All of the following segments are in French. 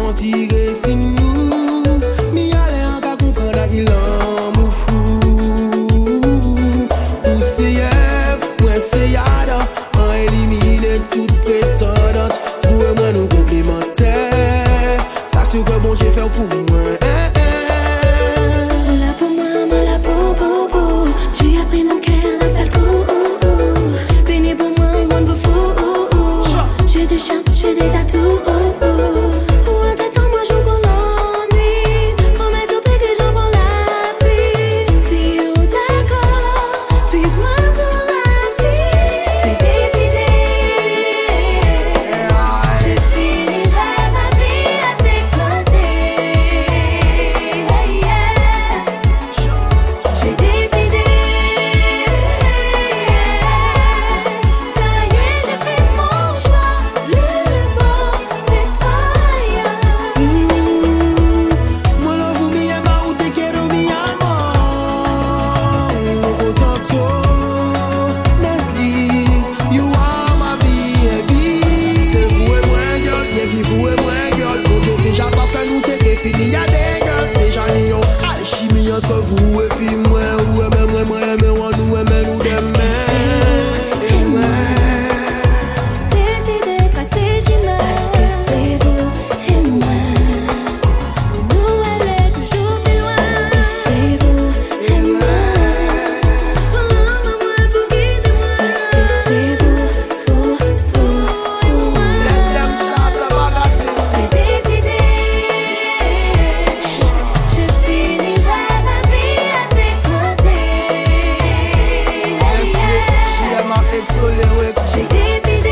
tirer si nous, mi aller en cas qu'on prend la gueule en fou. Ou c'est F, moi c'est Yada, on élimine toute prétendance. Vous et moi nous complémentaires, ça c'est que bon Dieu fait pour moi. Là pour moi, moi là pour. Tu as pris mon cœur d'un seul coup. Béni pour moi, moi me fou. J'ai des chiens, j'ai des atouts. Entre vous et puis moi, ou moi, nous, nous, décidé de passer Jima. Parce que c'est vous et moi. Nous, elle est toujours plus loin. Parce que c'est vous et moi. Prends-moi, moi, pour guider-moi. Parce que c'est vous et moi. C'est décidé. Je finirai ma vie à tes côtés. J'ai décidé.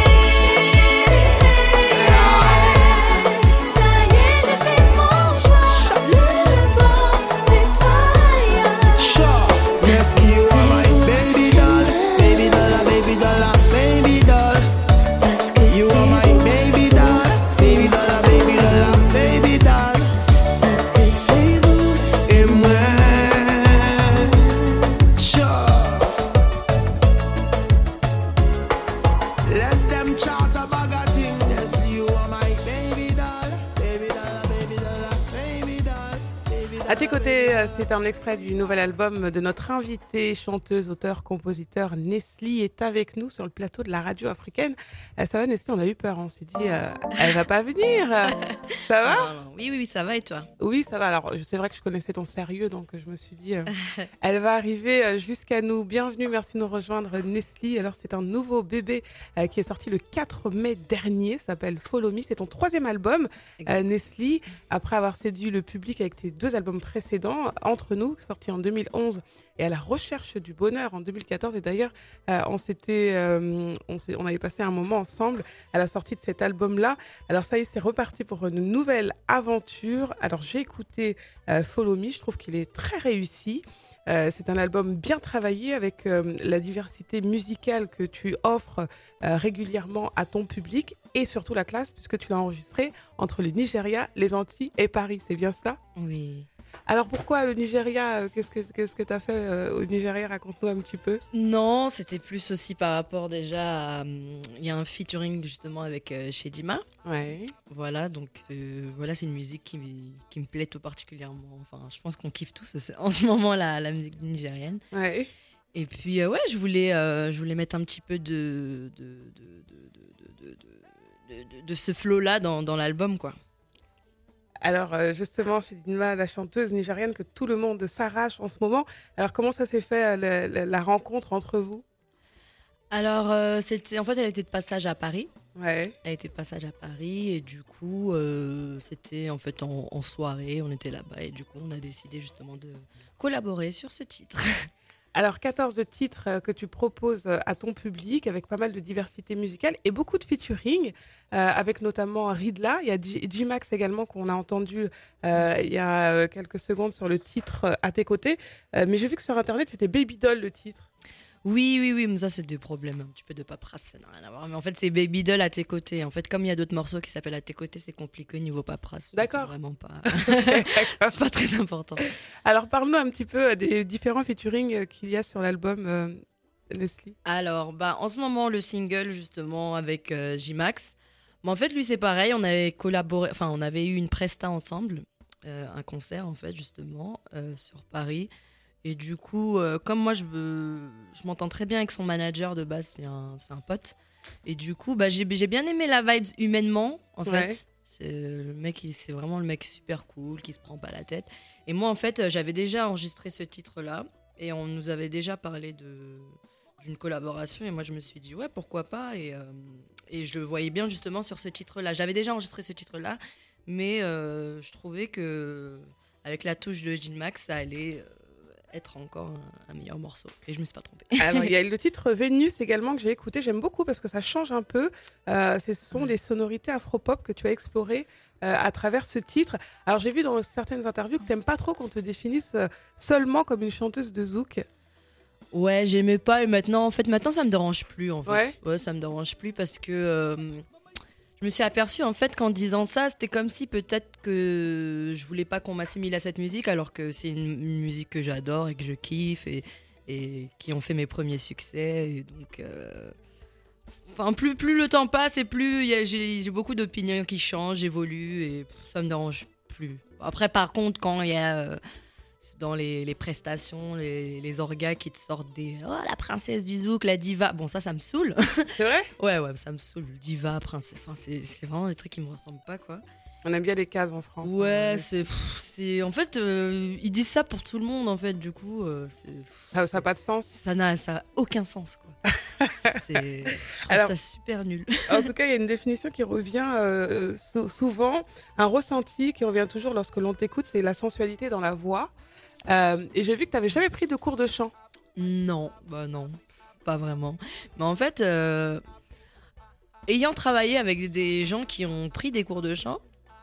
Ça y est, j'ai fait mon choix. Le bon, c'est toi. Nestle, you are my baby doll, baby doll, baby doll, baby doll. Parce que You are my baby doll, baby doll, baby doll, baby doll. Parce que c'est vous. Et moi, sure. Let them chat about a thing. Nestle, you are my baby doll, baby doll, baby doll, baby doll, baby doll. À tes côtés, c'est un extrait du nouvel album de notre invitée, chanteuse, auteur, compositeur Nestle est avec nous sur le plateau de la radio africaine. Ça va Nestle, on a eu peur, on s'est dit elle va pas venir. Ça va? Non, oui, ça va et toi? Oui, ça va. Alors, c'est vrai que je connaissais ton sérieux, donc je me suis dit elle va arriver jusqu'à nous. Bienvenue, merci de nous rejoindre Nestle. Alors, c'est un nouveau bébé qui est sorti le 4 mai dernier, s'appelle Follow Me. C'est ton 3e album, Nestle, après avoir séduit le public avec tes 2 albums précédents, Entre nous, sorti en 2011, et À la recherche du bonheur en 2014. Et d'ailleurs, on avait passé un moment ensemble à la sortie de cet album-là. Alors ça y est, c'est reparti pour une nouvelle aventure. Alors j'ai écouté Follow Me, je trouve qu'il est très réussi. C'est un album bien travaillé avec la diversité musicale que tu offres régulièrement à ton public et surtout la classe, puisque tu l'as enregistré entre le Nigeria, les Antilles et Paris. C'est bien ça? Oui. Alors pourquoi le Nigeria? Qu'est-ce que tu as fait au Nigeria? Raconte-nous un petit peu. Non, c'était plus aussi par rapport déjà à... Il y a un featuring justement avec Chedima. Ouais. Voilà, donc voilà, c'est une musique qui me plaît tout particulièrement. Enfin, je pense qu'on kiffe tous en ce moment la musique nigérienne. Ouais. Et puis ouais, je voulais mettre un petit peu de ce flow-là dans l'album, quoi. Alors justement, Chidinma, la chanteuse nigérienne que tout le monde s'arrache en ce moment. Alors comment ça s'est fait la rencontre entre vous? Alors en fait, elle était de passage à Paris. Ouais. Elle était de passage à Paris et du coup, c'était en fait en soirée, on était là-bas et du coup, on a décidé justement de collaborer sur ce titre. Alors 14 titres que tu proposes à ton public avec pas mal de diversité musicale et beaucoup de featuring avec notamment Ridla. Il y a J-Max également qu'on a entendu il y a quelques secondes sur le titre À tes côtés. Mais j'ai vu que sur internet c'était Baby Doll le titre. Oui, mais ça c'est des problèmes un petit peu de paperasse, ça n'a rien à voir. Mais en fait c'est Baby Doll À tes côtés. En fait comme il y a d'autres morceaux qui s'appellent À tes côtés, c'est compliqué niveau paperasse. D'accord. C'est vraiment pas, c'est pas très important. Alors parle-nous un petit peu des différents featuring qu'il y a sur l'album Nestle. Alors en ce moment le single justement avec J-Max. Mais en fait, lui, c'est pareil. On avait collaboré, enfin, on avait eu une presta ensemble, un concert, en fait, justement, sur Paris. Et du coup, comme moi, je m'entends très bien avec son manager de base, c'est un pote. Et du coup, bah, j'ai bien aimé la vibe humainement, en Ouais. fait. C'est vraiment le mec super cool, qui se prend pas la tête. Et moi, en fait, j'avais déjà enregistré ce titre-là. Et on nous avait déjà parlé d'une collaboration. Et moi, je me suis dit, ouais, pourquoi pas. Et je le voyais bien, justement, sur ce titre-là. J'avais déjà enregistré ce titre-là. Mais je trouvais que avec la touche de Gene Max, ça allait être encore un meilleur morceau. Et je me suis pas trompée. Alors, il y a le titre Vénus également que j'ai écouté. J'aime beaucoup parce que ça change un peu. Ce sont les sonorités afro-pop que tu as explorées à travers ce titre. Alors, j'ai vu dans certaines interviews que tu n'aimes pas trop qu'on te définisse seulement comme une chanteuse de zouk. Ouais, j'aimais pas. Et maintenant, ça me dérange plus, en fait. Ouais. Ça me dérange plus parce que je me suis aperçue, en fait, qu'en disant ça, c'était comme si peut-être que je voulais pas qu'on m'assimile à cette musique, alors que c'est une musique que j'adore et que je kiffe et qui ont fait mes premiers succès. Et donc, enfin, plus le temps passe et plus j'ai beaucoup d'opinions qui changent, évoluent et ça me dérange plus. Après, par contre, quand il y a dans les prestations, les orgas qui te sortent des « Oh, la princesse du zouk, la diva », bon, ça me saoule. C'est vrai? Ouais, ça me saoule. Diva, princesse, enfin, c'est vraiment des trucs qui me ressemblent pas, quoi. On aime bien les cases en France. Ouais, hein. c'est en fait, ils disent ça pour tout le monde, en fait, du coup, Ça n'a pas de sens. ça a aucun sens, quoi. Je trouve Alors- ça super nul. En tout cas, il y a une définition qui revient souvent, un ressenti qui revient toujours lorsque l'on t'écoute, c'est la sensualité dans la voix. Et j'ai vu que tu n'avais jamais pris de cours de chant. Non, bah non, pas vraiment. Mais en fait, ayant travaillé avec des gens qui ont pris des cours de chant,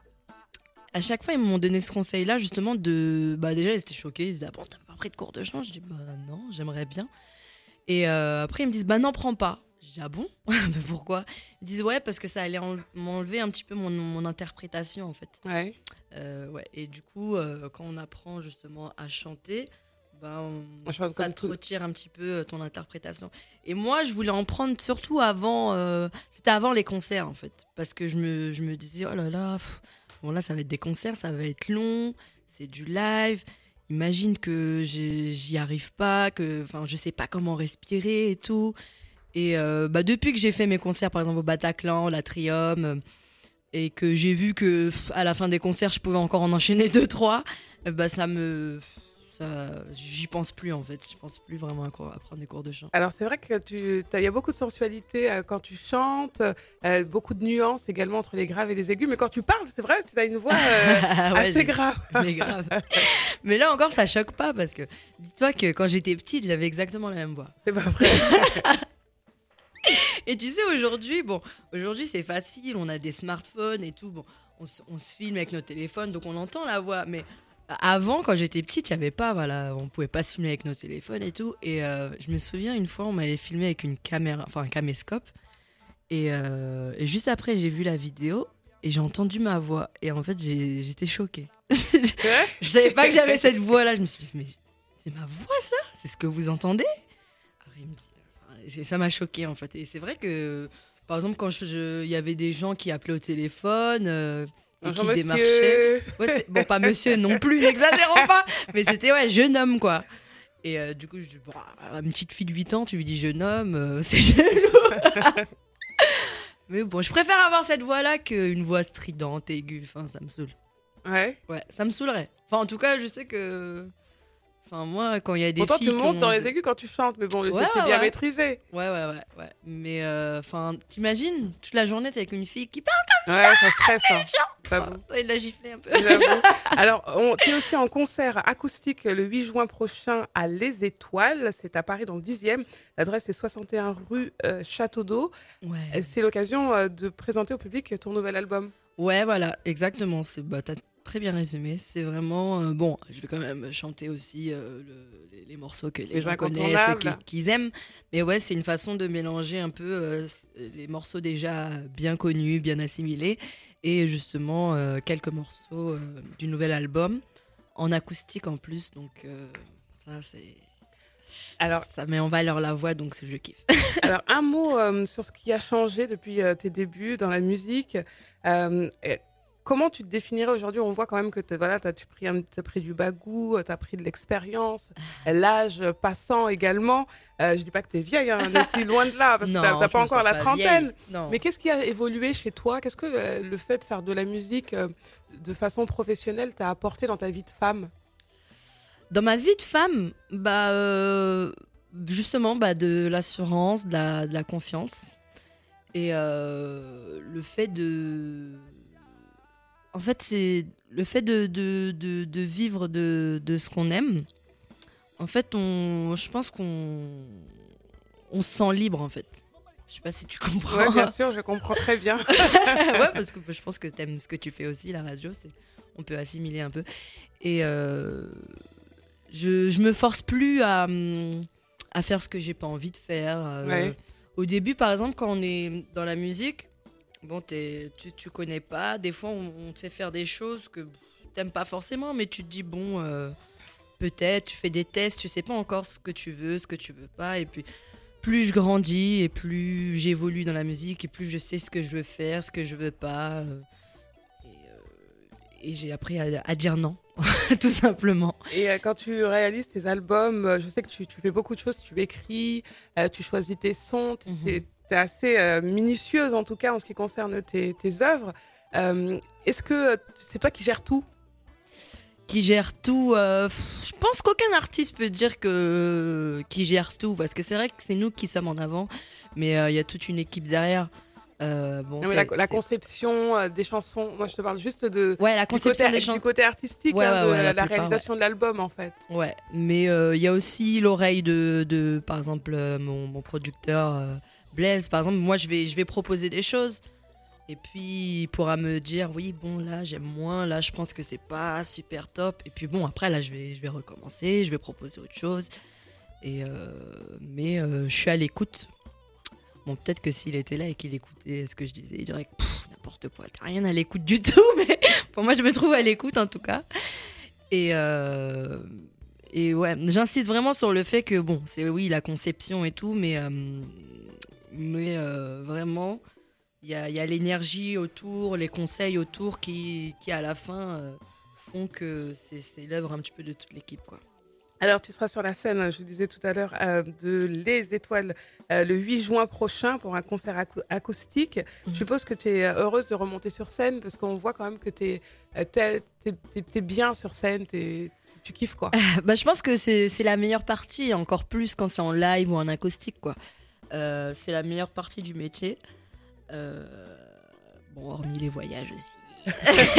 à chaque fois, ils m'ont donné ce conseil-là, justement, bah déjà, ils étaient choqués, ils disaient « Ah bon, t'as pas pris de cours de chant ?» Je dis « Bah non, j'aimerais bien. » Et après, ils me disent « Bah non, prends pas. » Je dis « Ah bon? Mais pourquoi ?» Ils disent « Ouais, parce que ça allait m'enlever un petit peu mon interprétation, en fait. » Ouais. Ouais. Et du coup, quand on apprend justement à chanter, On chante ça comme te tout. retire un petit peu ton interprétation. Et moi, je voulais en prendre surtout avant, c'était avant les concerts en fait, parce que je me disais oh là là, bon là ça va être des concerts, ça va être long, c'est du live. Imagine que j'y arrive pas, enfin je sais pas comment respirer et tout. Et depuis que j'ai fait mes concerts, par exemple au Bataclan, l'Atrium, et que j'ai vu que à la fin des concerts, je pouvais encore en enchaîner 2-3, j'y pense plus en fait. Je pense plus vraiment à prendre des cours de chant. Alors, c'est vrai que il y a beaucoup de sensualité quand tu chantes, beaucoup de nuances également entre les graves et les aigus. Mais quand tu parles, c'est vrai, tu as une voix Ouais, assez grave. Mais grave. Mais là encore, ça choque pas parce que dis-toi que quand j'étais petite, j'avais exactement la même voix. C'est pas vrai. Et tu sais, aujourd'hui, c'est facile, on a des smartphones et tout. Bon, on se filme avec nos téléphones, donc on entend la voix. Mais avant, quand j'étais petite, il y avait pas, voilà, on pouvait pas se filmer avec nos téléphones et tout. Et je me souviens, une fois, on m'avait filmé avec une caméra, enfin un caméscope. Et juste après, j'ai vu la vidéo et j'ai entendu ma voix. Et en fait, j'étais choquée. Ouais. Je savais pas que j'avais cette voix-là. Je me suis dit, mais c'est ma voix, ça? C'est ce que vous entendez? Alors, il me dit, ça m'a choquée, en fait. Et c'est vrai que, par exemple, quand il y avait des gens qui appelaient au téléphone et Bonjour, qui démarchaient. monsieur. Ouais, bon, pas monsieur non plus, n'exagérons pas. Mais c'était, ouais, jeune homme, quoi. Et du coup, je dis, une petite fille de 8 ans, tu lui dis jeune homme, c'est chelou. Mais bon, je préfère avoir cette voix-là qu'une voix stridente, aiguë. Enfin, ça me saoule. Ouais. Ouais, ça me saoulerait. Enfin, en tout cas, je sais que. Enfin, moi, quand il y a des Pourtant, filles. tu montes qui ont- dans les aigus quand tu chantes, mais bon, Ouais, c'est bien ouais. maîtrisé. Ouais. Mais, enfin, t'imagines, toute la journée, t'es avec une fille qui parle Ouais, ça stresse. Hein. Ça comme vous. ça. Il l'a giflé un peu. J'avoue. Alors, tu es aussi en concert acoustique le 8 juin prochain à Les Étoiles. C'est à Paris dans le 10e. L'adresse est 61 rue Château d'Eau. Ouais. C'est l'occasion de présenter au public ton nouvel album. Ouais, voilà, exactement. T'as très bien résumé. C'est vraiment. Bon, je vais quand même chanter aussi les morceaux que les gens connaissent et incontournables. qu'ils aiment. Mais ouais, c'est une façon de mélanger un peu les morceaux déjà bien connus, bien assimilés, et justement quelques morceaux du nouvel album, en acoustique en plus. Donc, ça, c'est. Alors, Ça met en valeur la voix, donc je kiffe. alors un mot sur ce qui a changé depuis tes débuts dans la musique. Et comment tu te définirais aujourd'hui? On voit quand même que voilà, t'as pris du bagou, tu as pris de l'expérience, l'âge passant également. Je dis pas que tu es vieille, hein, Leslie, loin de là, parce que Non, t'as je pas me encore sens la pas trentaine. vieille. Non. Mais qu'est-ce qui a évolué chez toi? Qu'est-ce que le fait de faire de la musique de façon professionnelle t'a apporté dans ta vie de femme? Dans ma vie de femme, justement, de l'assurance, de la confiance. Et le fait de... En fait, c'est le fait de vivre de ce qu'on aime. En fait, je pense qu'on se sent libre, en fait. Je sais pas si tu comprends. Oui, bien sûr, je comprends très bien. Ouais, parce que je pense que t'aimes ce que tu fais aussi, la radio. On peut assimiler un peu. Et je me force plus à faire ce que j'ai pas envie de faire. Ouais. Au début, par exemple, quand on est dans la musique, bon, tu connais pas. Des fois, on te fait faire des choses que t'aimes pas forcément, mais tu te dis, bon, peut-être, tu fais des tests, tu sais pas encore ce que tu veux pas. Et puis, plus je grandis et plus j'évolue dans la musique et plus je sais ce que je veux faire, ce que je veux pas. Et j'ai appris à dire non, tout simplement. Et quand tu réalises tes albums, je sais que tu fais beaucoup de choses, tu écris, tu choisis tes sons, t'es assez minutieuse en tout cas en ce qui concerne tes œuvres. Est-ce que c'est toi qui gères tout? Qui gère tout, je pense qu'aucun artiste peut dire qui gère tout, parce que c'est vrai que c'est nous qui sommes en avant, mais il y a toute une équipe derrière. Non, mais la conception des chansons, moi je te parle juste la conception du côté artistique, la plupart, réalisation de l'album en fait. Ouais, mais il y a aussi l'oreille de par exemple, mon producteur Blaise, par exemple. Moi je vais proposer des choses. Et puis il pourra me dire oui, bon là j'aime moins, là je pense que c'est pas super top. Et puis bon, après là je vais recommencer, je vais proposer autre chose. Mais je suis à l'écoute. Bon, peut-être que s'il était là et qu'il écoutait ce que je disais, il dirait n'importe quoi, t'as rien à l'écoute du tout. Mais pour moi je me trouve à l'écoute en tout cas. Et ouais, j'insiste vraiment sur le fait que bon, c'est oui la conception et tout, mais vraiment il y a l'énergie autour, les conseils autour qui à la fin font que c'est l'œuvre un petit peu de toute l'équipe, quoi. Alors tu seras sur la scène, je disais tout à l'heure, de Les Étoiles le 8 juin prochain pour un concert acoustique. Je suppose que tu es heureuse de remonter sur scène parce qu'on voit quand même que t'es bien sur scène, tu kiffes quoi. Je pense que c'est la meilleure partie, encore plus quand c'est en live ou en acoustique, quoi. C'est la meilleure partie du métier. Bon, hormis les voyages aussi.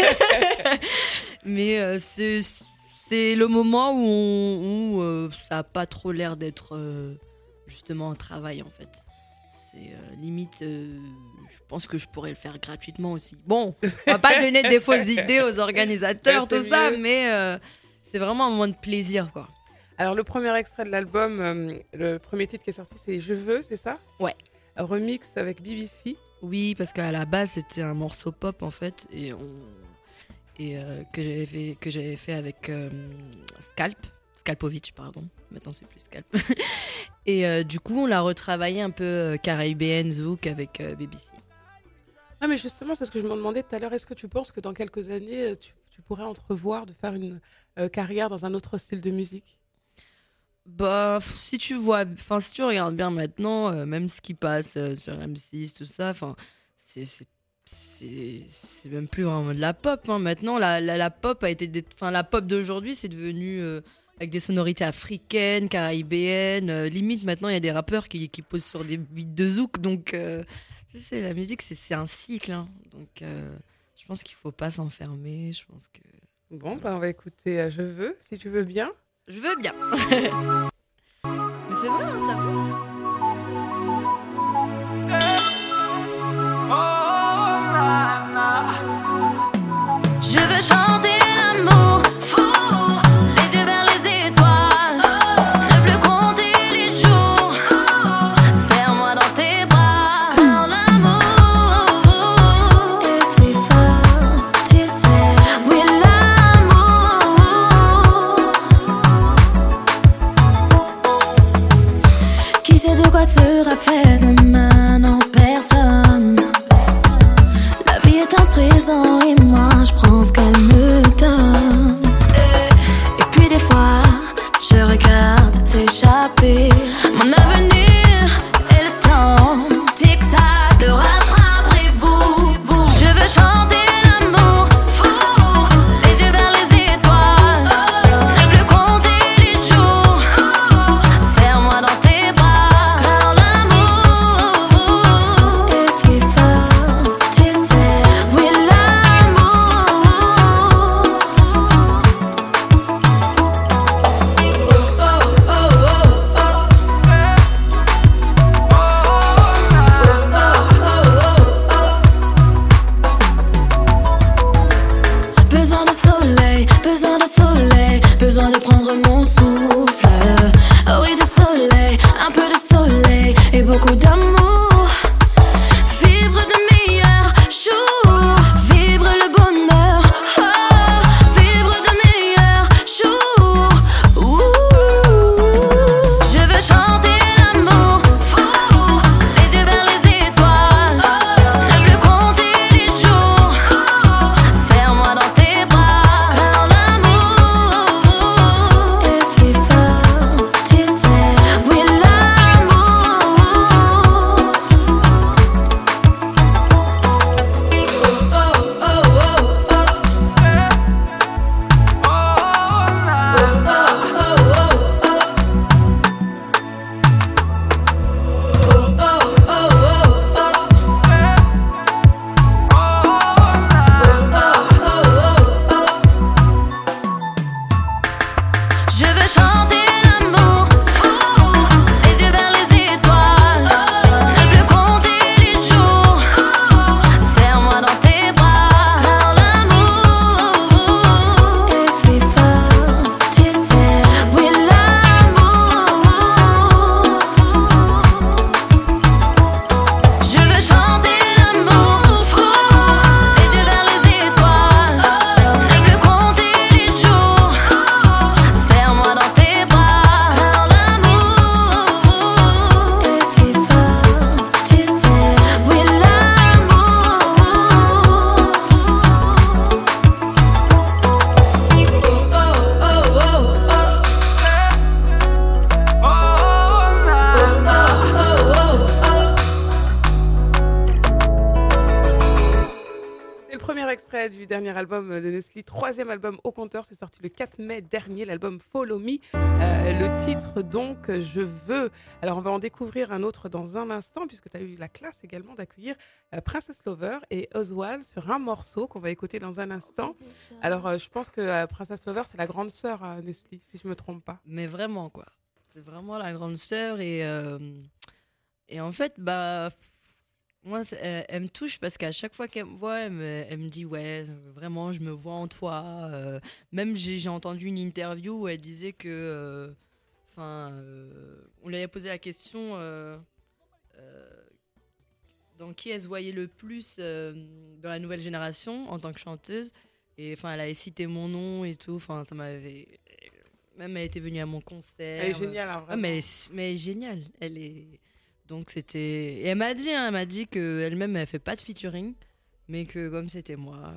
Mais c'est le moment où ça n'a pas trop l'air d'être justement un travail en fait. C'est limite, je pense que je pourrais le faire gratuitement aussi. Bon, on va pas donner des fausses idées aux organisateurs, tout ça, mais c'est vraiment un moment de plaisir, quoi. Alors le premier extrait de l'album, le premier titre qui est sorti, c'est Je veux, c'est ça? Ouais. Remix avec BBC. Oui, parce qu'à la base c'était un morceau pop en fait, que j'avais fait avec Skalpovic, pardon. Maintenant c'est plus Skalp. Et du coup on l'a retravaillé un peu caribéenne, zouk avec BBC. Ah mais justement c'est ce que je me demandais tout à l'heure. Est-ce que tu penses que dans quelques années tu pourrais entrevoir de faire une carrière dans un autre style de musique? Si tu regardes bien maintenant, même ce qui passe sur M6, tout ça, c'est même plus vraiment de la pop, hein. Maintenant la pop a été la pop d'aujourd'hui c'est devenu avec des sonorités africaines, caribéennes, limite maintenant il y a des rappeurs qui posent sur des beats de zouk, donc la musique c'est un cycle, hein. Donc je pense qu'il faut pas s'enfermer, je pense que bon on va écouter Je veux, si tu veux bien. Je veux bien. Mais c'est vrai, hein, t'as fait Je veux chanter l'amour fou, les yeux vers les étoiles, ne plus compter les jours, serre-moi dans tes bras, car l'amour est si fort, tu sais, oui l'amour. sera fait demain, non personne. La vie est un présent et moi je prends ce qu'elle me donne. Et puis des fois, je regarde s'échapper mon avenir et le temps. Tic-tac, le rattraperez-vous, vous. Je veux chanter l'amour fou, les yeux vers les étoiles, ne plus compter les jours. Serre-moi dans tes bras, car l'amour est si fort, tu sais. Oui, besoin de prendre mon souffle. Oh oui, du soleil, un peu de soleil et beaucoup d'amour. Vivre de meilleurs jours, vivre le bonheur. Oh, vivre de meilleurs jours. Je veux chanter l'amour fou, les yeux vers les étoiles, ne plus compter les jours. Serre-moi dans tes bras, car l'amour est si fort, tu sais. Oui, je veux chanter l'amour fou, les yeux vers les étoiles, ne plus compter les jours. Serre-moi dans tes bras, car l'amour est si fort, tu sais. Oui, je veux chanter l'amour fou, les yeux vers les étoiles, ne plus compter les jours. Serre-moi dans tes bras, car l'amour est si fort, tu sais. Oui, C'est le premier extrait du dernier album de Nestlé, troisième album au compteur. C'est sorti le 4 mai dernier, l'album Follow Me. Le titre donc, Je veux. Alors on va en découvrir un autre dans un instant, puisque tu as eu la classe également d'accueillir Princess Lover et Oswald sur un morceau qu'on va écouter dans un instant. Alors je pense que Princess Lover, c'est la grande sœur à Nestlé, si je me trompe pas. Mais vraiment, quoi. C'est vraiment la grande sœur. Et en fait, bah, moi, elle me touche parce qu'à chaque fois qu'elle me voit, elle me dit, ouais, vraiment, je me vois en toi. Même j'ai entendu une interview où elle disait que. On lui avait posé la question dans qui elle se voyait le plus dans la nouvelle génération en tant que chanteuse. Et elle avait cité mon nom et tout. Ça m'avait. Même elle était venue à mon concert. Elle est géniale, hein, Ah, vraiment. mais elle est géniale. Donc c'était. Et elle m'a dit qu'elle-même, elle fait pas de featuring, mais que comme c'était moi,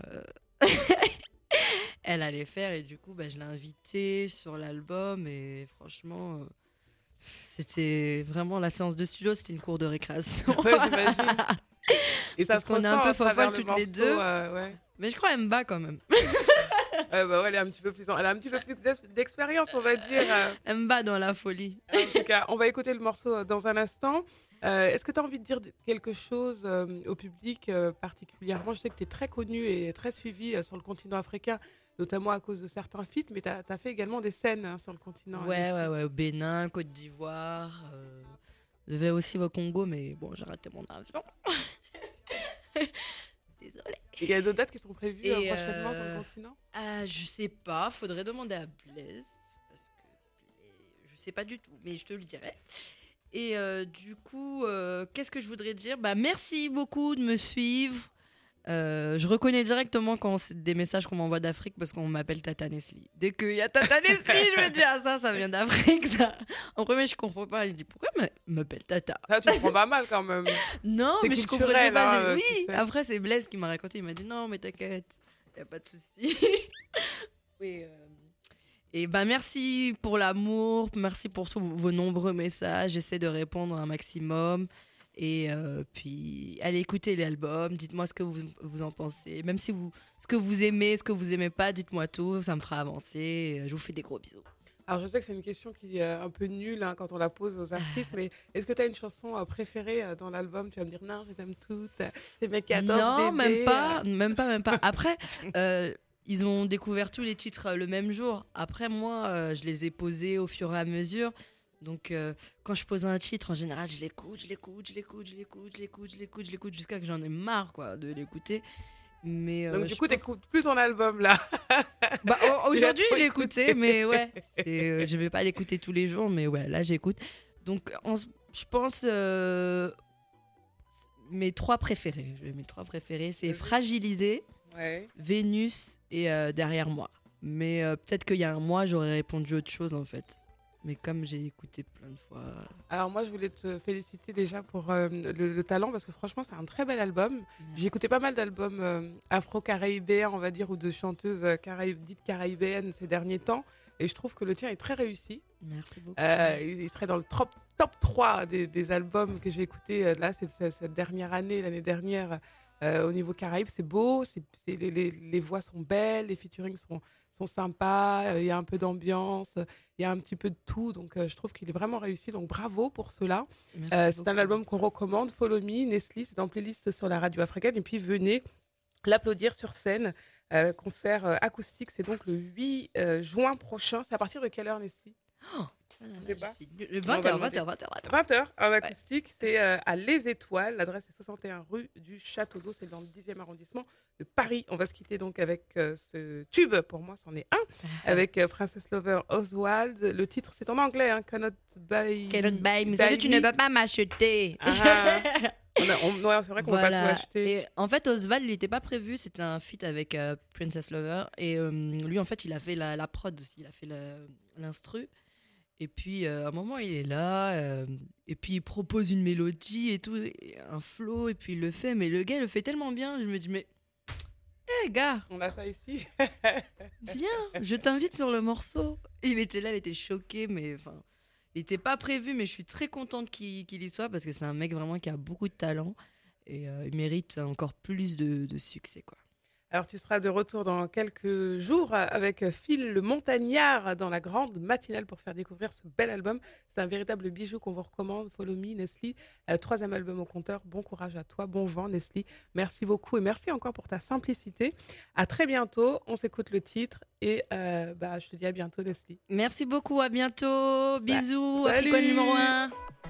elle allait faire. Et du coup, je l'ai invitée sur l'album. Et franchement, c'était vraiment la séance de studio, c'était une cour de récréation. Ouais, j'imagine. Et ça Parce se qu'on est ressent un peu à travers fofolles le toutes les morceau, deux. ouais. Mais je crois qu'elle me bat quand même. Ouais, elle est un petit peu plus, elle a un petit peu plus d'expérience, on va dire. Elle me bat dans la folie. En tout cas, on va écouter le morceau dans un instant. Est-ce que tu as envie de dire quelque chose au public particulièrement? Je sais que tu es très connu et très suivi sur le continent africain, notamment à cause de certains feats, mais tu as fait également des scènes sur le continent. Ouais, au Bénin, Côte d'Ivoire. Je devais aussi au Congo, mais bon, j'ai raté mon avion. Désolée. Il y a d'autres dates qui sont prévues prochainement sur le continent? Je sais pas, faudrait demander à Blaise, parce que je sais pas du tout, mais je te le dirai. Et du coup, qu'est-ce que je voudrais dire? Merci beaucoup de me suivre. Je reconnais directement quand c'est des messages qu'on m'envoie d'Afrique parce qu'on m'appelle Tata Nesli. Dès qu'il y a Tata Nesli, je me dis ah ça vient d'Afrique ça. En premier je comprends pas, je dis pourquoi m'appelle Tata. Ça, tu prends pas mal quand même. Non C'est mais je culturel, comprenais pas. hein, Oui. tu sais. Après c'est Blaise qui m'a raconté, il m'a dit non mais t'inquiète, y a pas de souci. Oui. Et ben merci pour l'amour, merci pour tous vos nombreux messages. J'essaie de répondre un maximum. Et puis, allez écouter l'album, dites-moi ce que vous en pensez. Même si ce que vous aimez, ce que vous aimez pas, dites-moi tout, ça me fera avancer. Et je vous fais des gros bisous. Alors, je sais que c'est une question qui est un peu nulle hein, quand on la pose aux artistes, mais est-ce que tu as une chanson préférée dans l'album? Tu vas me dire non, je les aime toutes, c'est mes 14 non, bébés. même pas. Après, ils ont découvert tous les titres le même jour. Après, moi, je les ai posés au fur et à mesure. Donc, quand je pose un titre, en général, je l'écoute jusqu'à que j'en ai marre quoi, de l'écouter. Mais, Donc, du coup, t'écoutes plus ton album là. Bah, aujourd'hui, je l'ai écouté, mais ouais. Je vais pas l'écouter tous les jours, mais ouais, là, j'écoute. Donc, je pense mes trois préférés. C'est Fragilisé, Ouais. Vénus et Derrière moi. Mais peut-être qu'il y a un mois, j'aurais répondu autre chose en fait. Mais comme j'ai écouté plein de fois. Alors moi, je voulais te féliciter déjà pour le talent parce que franchement, c'est un très bel album. Merci. J'ai écouté pas mal d'albums afro-caribéens, on va dire, ou de chanteuses dites caribéennes ces derniers temps. Et je trouve que le tien est très réussi. Merci beaucoup. Il serait dans le top 3 des albums que j'ai écoutés là, cette dernière année, l'année dernière, au niveau Caraïbes. C'est beau, les voix sont belles, les featurings sont sympas, il y a un peu d'ambiance, il y a un petit peu de tout. Donc, je trouve qu'il est vraiment réussi. Donc, bravo pour cela. Merci C'est un album qu'on recommande. Follow Me, Nesli, c'est en playlist sur la radio africaine. Et puis, venez l'applaudir sur scène. Concert acoustique, c'est donc le 8 juin prochain. C'est à partir de quelle heure, Nesli? Je sais pas. 20h en acoustique, c'est à Les Étoiles. L'adresse est 61 rue du Château d'Eau, c'est dans le 10e arrondissement de Paris. On va se quitter donc avec ce tube, pour moi c'en est un, avec Princess Lover Oswald. Le titre c'est en anglais, hein, Cannot Buy Mais ça veut dire tu ne peux pas m'acheter. Ouais, c'est vrai qu'on ne va pas tout acheter. Et en fait, Oswald, il n'était pas prévu. C'était un feat avec Princess Lover. Et lui, en fait, il a fait la prod aussi. Il a fait l'instru. Et puis, à un moment, il est là. Et puis, il propose une mélodie et tout, et un flow. Et puis, il le fait. Mais le gars, il le fait tellement bien. Je me dis, mais... Hé, gars, On a ça ici. viens, je t'invite sur le morceau. Et il était là, il était choqué. Mais enfin, il n'était pas prévu. Mais je suis très contente qu'il y soit. Parce que c'est un mec vraiment qui a beaucoup de talent. Et il mérite encore plus de succès, quoi. Alors, tu seras de retour dans quelques jours avec Phil le Montagnard dans la grande matinale pour faire découvrir ce bel album. C'est un véritable bijou qu'on vous recommande. Follow Me, Nesli. 3e album au compteur. Bon courage à toi. Bon vent, Nesli. Merci beaucoup et merci encore pour ta simplicité. À très bientôt. On s'écoute le titre et je te dis à bientôt, Nesli. Merci beaucoup, à bientôt. Bisous, Salut. Africain numéro 1.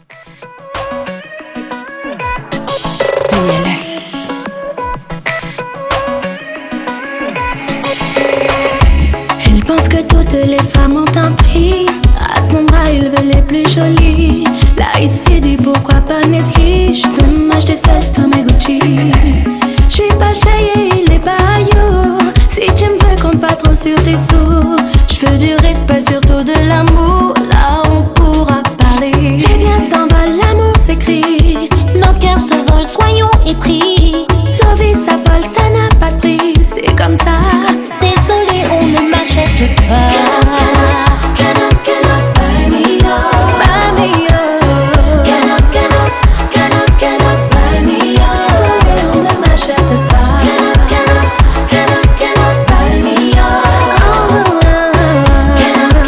Elle pense que toutes les femmes ont un prix. À son bras, il veut les plus jolies. Là, il s'est dit pourquoi pas Nesli. Je peux m'acheter seul tous mes Gucci. Je suis pas Cheye, il est pas Ayo. Si tu me veux, compte pas trop sur tes sous. Je veux du respect, surtout de l'amour. Là, on pourra parler. Les biens s'envolent, l'amour s'écrit. Nos cœurs s'envolent, soyons épris. Nos vies s'affolent, ça n'a pas de prix. C'est comme ça. Désolé, on ne m'achète pas. Cannot buy me up. Buy me up. Cannot buy me up. Désolé, on ne m'achète pas. Cannot buy me up.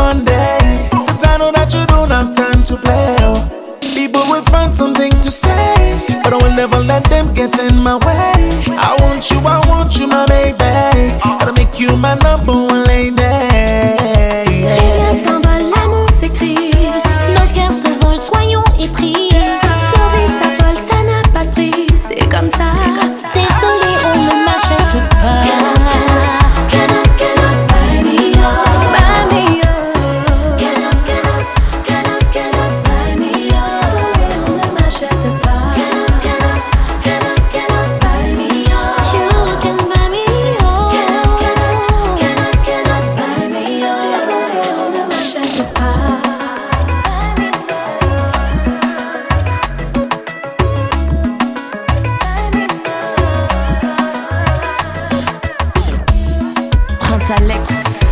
one day. Cause I know that you don't have time to play. People will find something to say, but I will never let them get in my way. I want you, my baby. Gotta make you my number one lady. Rien s'envole, l'amour s'écrit. Nos cœurs se volent, soyons épris. Nos vies s'affolent, ça n'a pas de prix. C'est comme ça. Désolé, on ne m'achète pas. Cannot buy me up. Buy me up. Cannot buy me up. Désolé, on ne m'achète pas. Cannot buy me up. You can buy me up. Cannot buy me up. Désolé, on ne m'achète pas. Prince Alex.